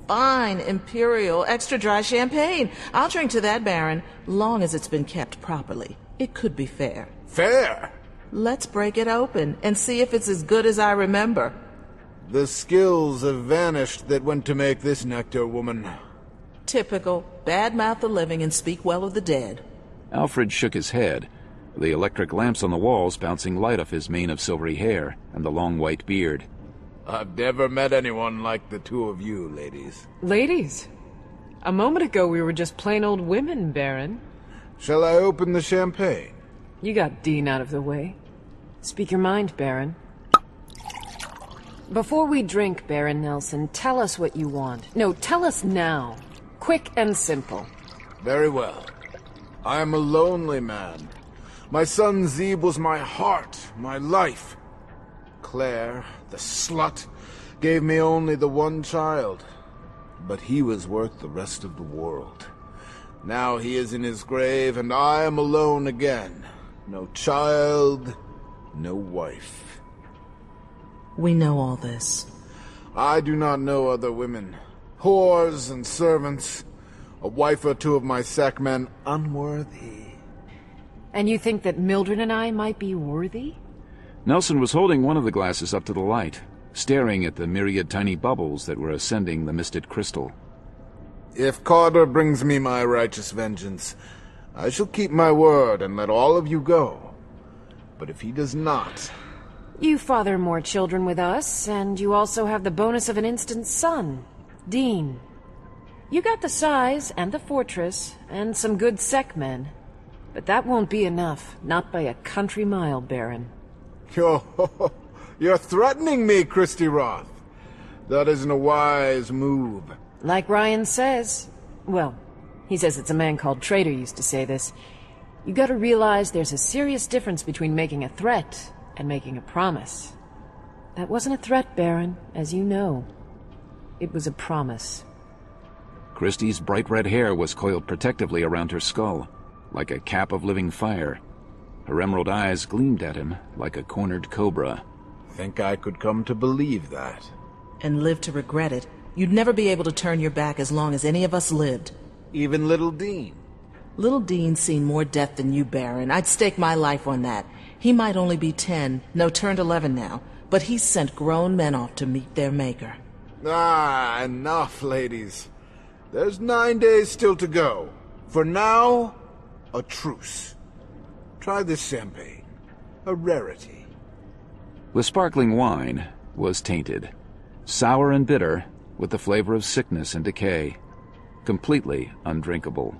fine imperial extra dry champagne. I'll drink to that, Baron, long as it's been kept properly. It could be fair. Fair? Let's break it open and see if it's as good as I remember. The skills have vanished that went to make this nectar, woman. Typical. Badmouth the living and speak well of the dead. Alfred shook his head, the electric lamps on the walls bouncing light off his mane of silvery hair and the long white beard. I've never met anyone like the two of you, ladies. Ladies? A moment ago we were just plain old women, Baron. Shall I open the champagne? You got Dean out of the way. Speak your mind, Baron. Before we drink, Baron Nelson, tell us what you want. No, tell us now. Quick and simple. Very well. I am a lonely man. My son Zeeb was my heart, my life. Claire, the slut, gave me only the one child. But he was worth the rest of the world. Now he is in his grave, and I am alone again. No child, no wife. We know all this. I do not know other women. Whores and servants. A wife or two of my sackmen unworthy. And you think that Mildred and I might be worthy? Nelson was holding one of the glasses up to the light, staring at the myriad tiny bubbles that were ascending the misted crystal. If Carter brings me my righteous vengeance, I shall keep my word and let all of you go. But if he does not... You father more children with us, and you also have the bonus of an instant son, Dean. You got the size and the fortress and some good sec men. But that won't be enough, not by a country mile, Baron. You're threatening me, Christy Roth. That isn't a wise move. Like Ryan says. Well, he says it's a man called Trader used to say this. You gotta realize there's a serious difference between making a threat and making a promise. That wasn't a threat, Baron, as you know. It was a promise. Christie's bright red hair was coiled protectively around her skull, like a cap of living fire. Her emerald eyes gleamed at him like a cornered cobra. Think I could come to believe that. And live to regret it. You'd never be able to turn your back as long as any of us lived. Even Little Dean. Little Dean's seen more death than you, Baron. I'd stake my life on that. He might only be 10, no, turned 11 now, but he's sent grown men off to meet their maker. Ah, enough, ladies. There's 9 days still to go. For now, a truce. Try this champagne. A rarity. The sparkling wine was tainted, sour and bitter, with the flavor of sickness and decay. Completely undrinkable.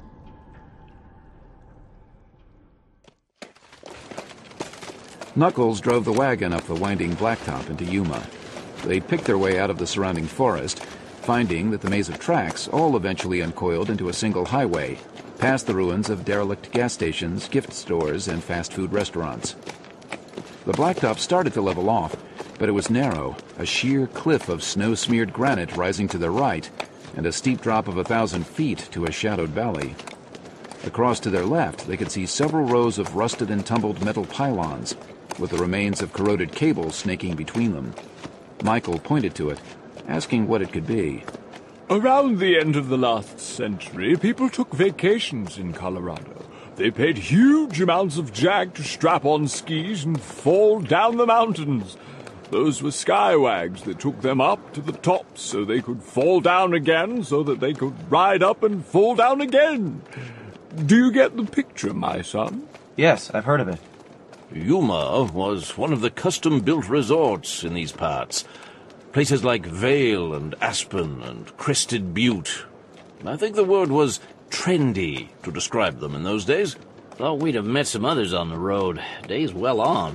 Knuckles drove the wagon up the winding blacktop into Yuma. They'd picked their way out of the surrounding forest, finding that the maze of tracks all eventually uncoiled into a single highway, past the ruins of derelict gas stations, gift stores, and fast food restaurants. The blacktop started to level off, but it was narrow, a sheer cliff of snow-smeared granite rising to the right, and a steep drop of 1,000 feet to a shadowed valley. Across to their left, they could see several rows of rusted and tumbled metal pylons, with the remains of corroded cables snaking between them. Michael pointed to it, asking what it could be. Around the end of the last century, people took vacations in Colorado. They paid huge amounts of jack to strap on skis and fall down the mountains. Those were skywags that took them up to the top so they could fall down again, so that they could ride up and fall down again. Do you get the picture, my son? Yes, I've heard of it. Yuma was one of the custom-built resorts in these parts. Places like Vale and Aspen and Crested Butte. I think the word was trendy to describe them in those days. Thought we'd have met some others on the road. Day's well on.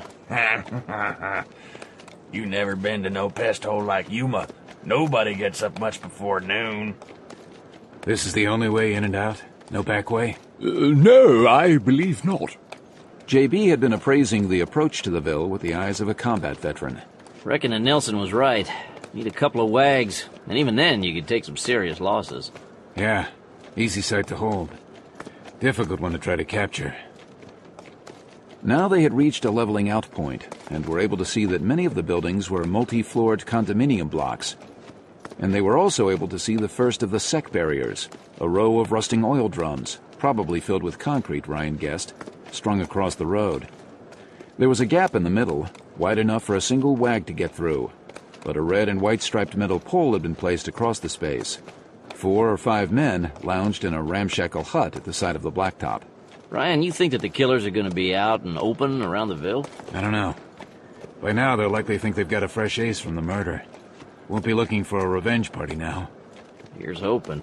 You never been to no pest hole like Yuma. Nobody gets up much before noon. This is the only way in and out? No back way? No, I believe not. J.B. had been appraising the approach to the Ville with the eyes of a combat veteran. Reckon that Nelson was right. Need a couple of wags, and even then you could take some serious losses. Yeah, easy sight to hold. Difficult one to try to capture. Now they had reached a leveling out point, and were able to see that many of the buildings were multi-floored condominium blocks. and they were also able to see the first of the sec barriers, a row of rusting oil drums, probably filled with concrete, Ryan guessed, strung across the road. There was a gap in the middle, wide enough for a single wag to get through, but a red and white striped metal pole had been placed across the space. 4 or 5 men lounged in a ramshackle hut at the side of the blacktop. Ryan, you think that the killers are going to be out and open around the Ville? I don't know. By now, they'll likely think they've got a fresh ace from the murder. Won't be looking for a revenge party now. Here's hoping.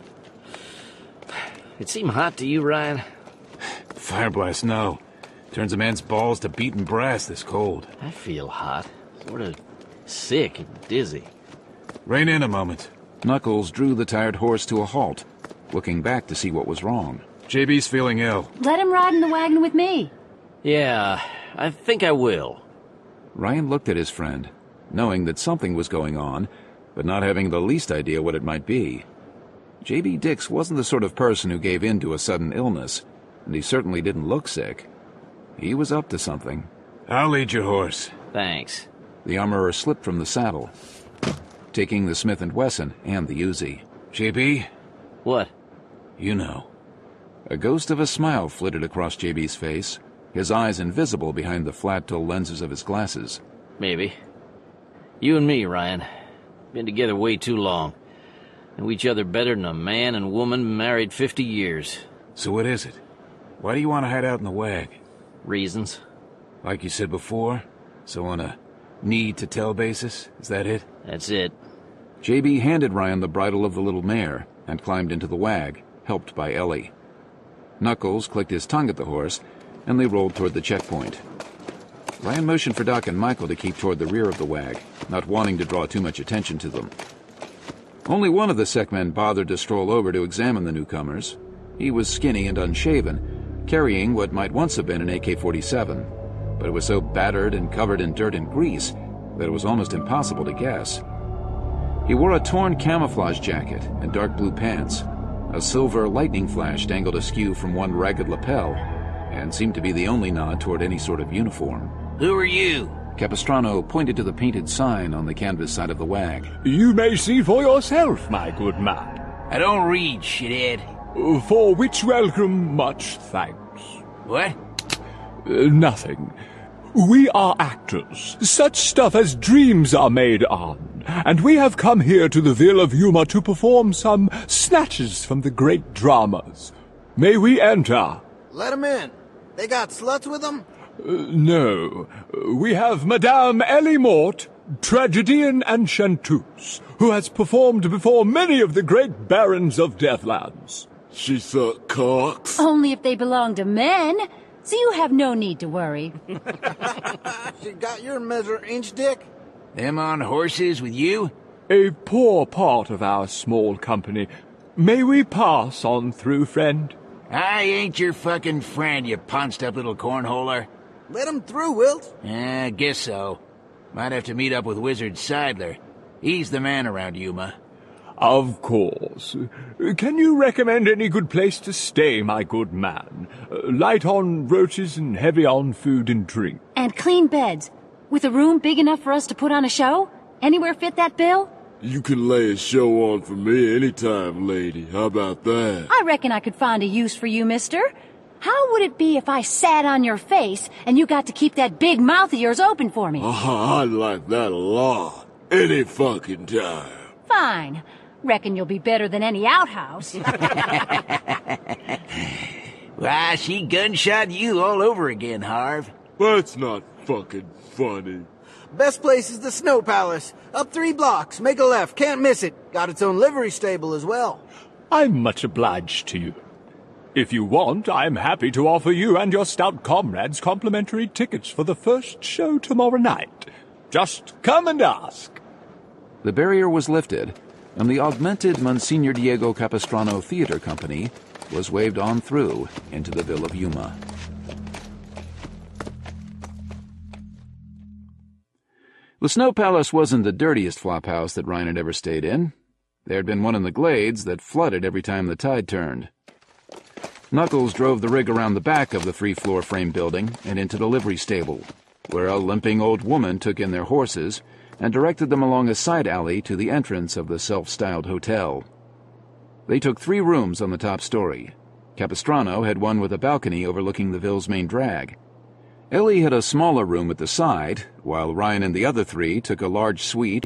It seem hot to you, Ryan? Fireblast, no. Turns a man's balls to beaten brass this cold. I feel hot. Sort of sick and dizzy. Rein in a moment. Knuckles drew the tired horse to a halt, looking back to see what was wrong. JB's feeling ill. Let him ride in the wagon with me. Yeah, I think I will. Ryan looked at his friend, knowing that something was going on, but not having the least idea what it might be. J.B. Dix wasn't the sort of person who gave in to a sudden illness, and he certainly didn't look sick. He was up to something. I'll lead your horse. Thanks. The armorer slipped from the saddle, taking the Smith & Wesson and the Uzi. JB? What? You know. A ghost of a smile flitted across JB's face, his eyes invisible behind the flat-tool lenses of his glasses. Maybe. You and me, Ryan. Been together way too long. Know each other better than a man and woman married 50 years. So what is it? Why do you want to hide out in the wag? Reasons. Like you said before? So on a need-to-tell basis? Is that it? That's it. JB handed Ryan the bridle of the little mare and climbed into the wag, helped by Ellie. Knuckles clicked his tongue at the horse, and they rolled toward the checkpoint. Ryan motioned for Doc and Michael to keep toward the rear of the wag, not wanting to draw too much attention to them. Only one of the sec men bothered to stroll over to examine the newcomers. He was skinny and unshaven, carrying what might once have been an AK-47, but it was so battered and covered in dirt and grease that it was almost impossible to guess. He wore a torn camouflage jacket and dark blue pants. A silver lightning flash dangled askew from one ragged lapel, and seemed to be the only nod toward any sort of uniform. Who are you? Capistrano pointed to the painted sign on the canvas side of the wag. You may see for yourself, my good man. I don't read, shithead. For which welcome, much thanks. What? Nothing. We are actors. Such stuff as dreams are made on. And we have come here to the Ville of Yuma to perform some snatches from the great dramas. May we enter? Let 'em in. They got sluts with them? No. We have Madame Ellie Mort, tragedian and chanteuse, who has performed before many of the great barons of Deathlands. She suck cocks. Only if they belong to men. So you have no need to worry. She got your measure-inch dick? Them on horses with you? A poor part of our small company. May we pass on through, friend? I ain't your fucking friend, you punched-up little cornholer. Let 'em through, Wilt. I guess so. Might have to meet up with Wizard Seidler. He's the man around Yuma. Of course. Can you recommend any good place to stay, my good man? Light on roaches and heavy on food and drink. And clean beds. With a room big enough for us to put on a show? Anywhere fit that bill? You can lay a show on for me anytime, lady. How about that? I reckon I could find a use for you, mister. How would it be if I sat on your face and you got to keep that big mouth of yours open for me? I'd like that a lot. Any fucking time. Fine. Reckon you'll be better than any outhouse. Why, she gunshot you all over again, Harv. That's not fucking funny. Best place is the Snow Palace. Up 3 blocks, make a left, can't miss it. Got its own livery stable as well. I'm much obliged to you. If you want, I'm happy to offer you and your stout comrades complimentary tickets for the first show tomorrow night. Just come and ask. The barrier was lifted, and the augmented Monsignor Diego Capistrano Theater Company was waved on through into the Ville of Yuma. The Snow Palace wasn't the dirtiest flophouse that Ryan had ever stayed in. There had been one in the Glades that flooded every time the tide turned. Knuckles drove the rig around the back of the 3-floor frame building and into the livery stable, where a limping old woman took in their horses and directed them along a side alley to the entrance of the self-styled hotel. They took 3 rooms on the top story. Capistrano had one with a balcony overlooking the Ville's main drag. Ellie had a smaller room at the side, while Ryan and the other 3 took a large suite